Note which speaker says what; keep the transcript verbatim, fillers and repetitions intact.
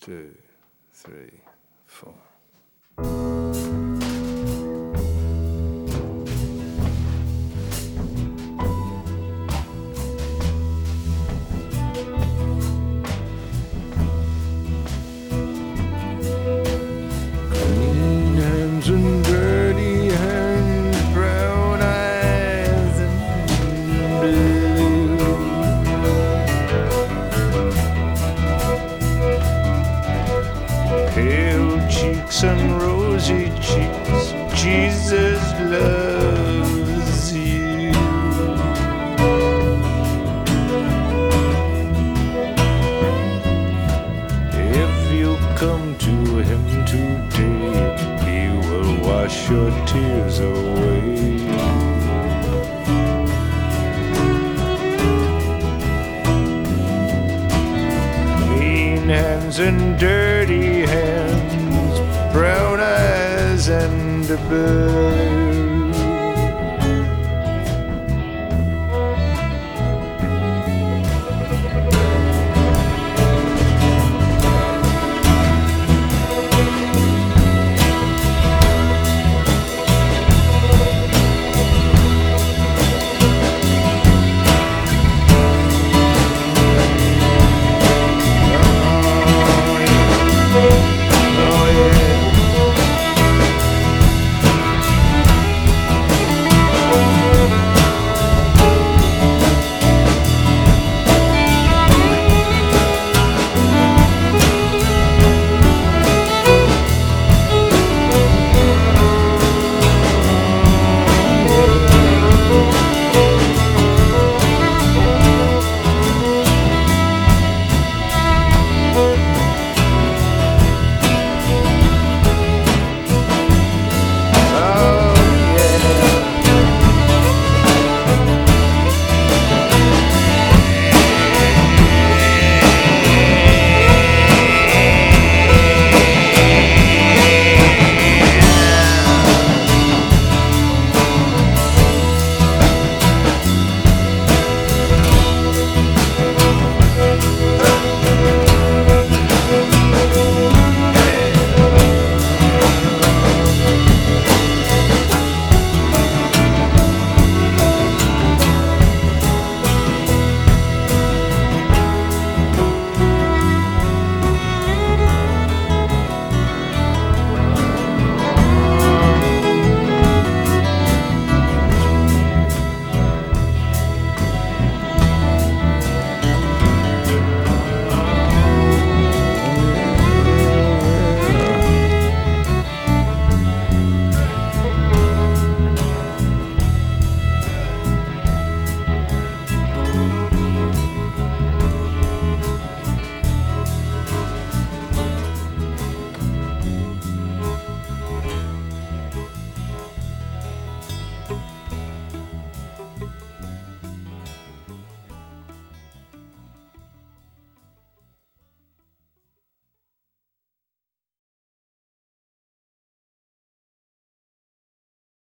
Speaker 1: two, three, four. Clean hands and dirty hands, brown eyes and blue. Pale cheeks and rosy cheeks, Jesus loves you. If you come to him today, he will wash your tears away. Clean hands and dirty hands, brown eyes and a blue.